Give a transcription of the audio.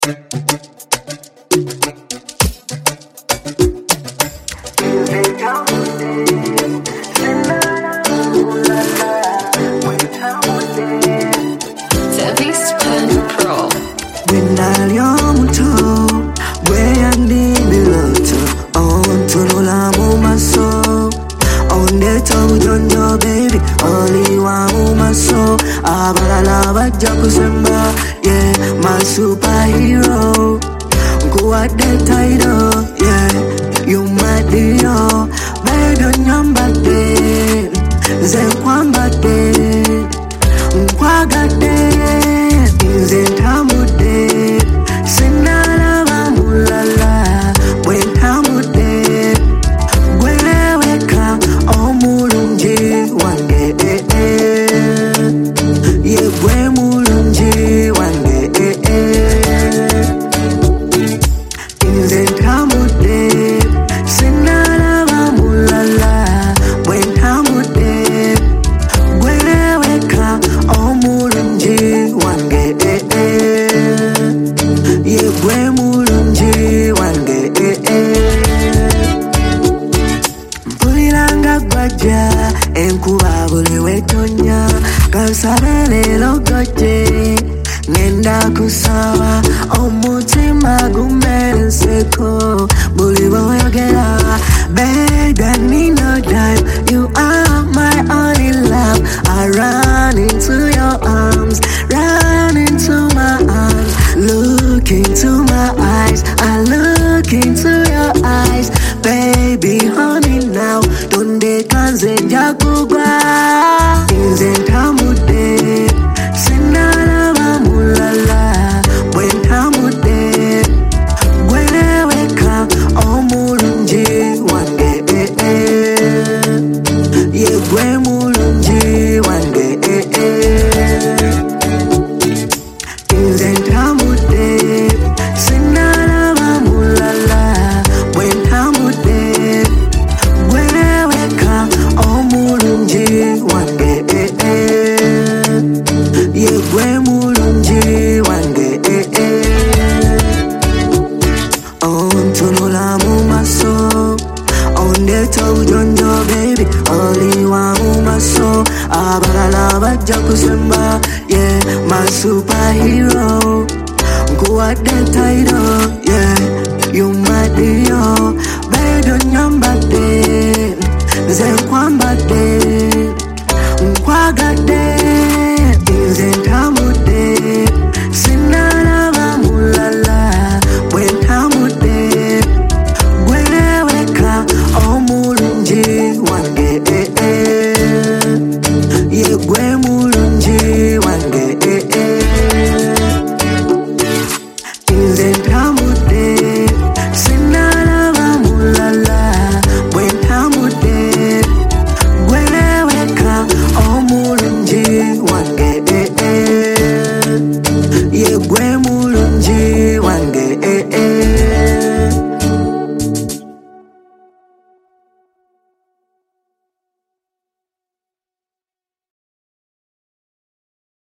Yeah, my superhero. Go at the title, yeah. You my deal. Beg on your body. Zekwambate. Nkwagate. Nzentamude. Sinala bamulala. Bwentamude. Gweweka omulungi wange. Ye gwe mulungi wange. Nze ntamudde sinala bamulala bwe ntamudde gweweka omulungi wange. Ye gwe mulungi wange. Mpuliranga gwajja enkuba buli wetonya kansabe leero gojje ngenda kusaba omutima gumerenseko buli bwoyogera. Beg, I need no time. You are my only love. I run into your arms, run into my arms. Look into my eyes, I look into your eyes. Baby, honey now, donde kanze jakugwa. Nze ntamudde sinala bamulala bwe ntamudde gweweka omulungi wange. Ye gwe mulungi wange. Nze ntamudde sinala bamulala bwe ntamudde gweweka omulungi wange. Ye gwe mulungi wange. Ontunula mu maso ondeeta obuyonjo baby oliwa mu maso abalala bajja kusemba. Yeah, my superhero. Nkuwadde title, yeah. You my deal. Beg onyambadde nze nkwambadde nkwagadde. Nze ntamudde sinala bamulala bwe ntamudde gweweka omulungi wange. Ye gwe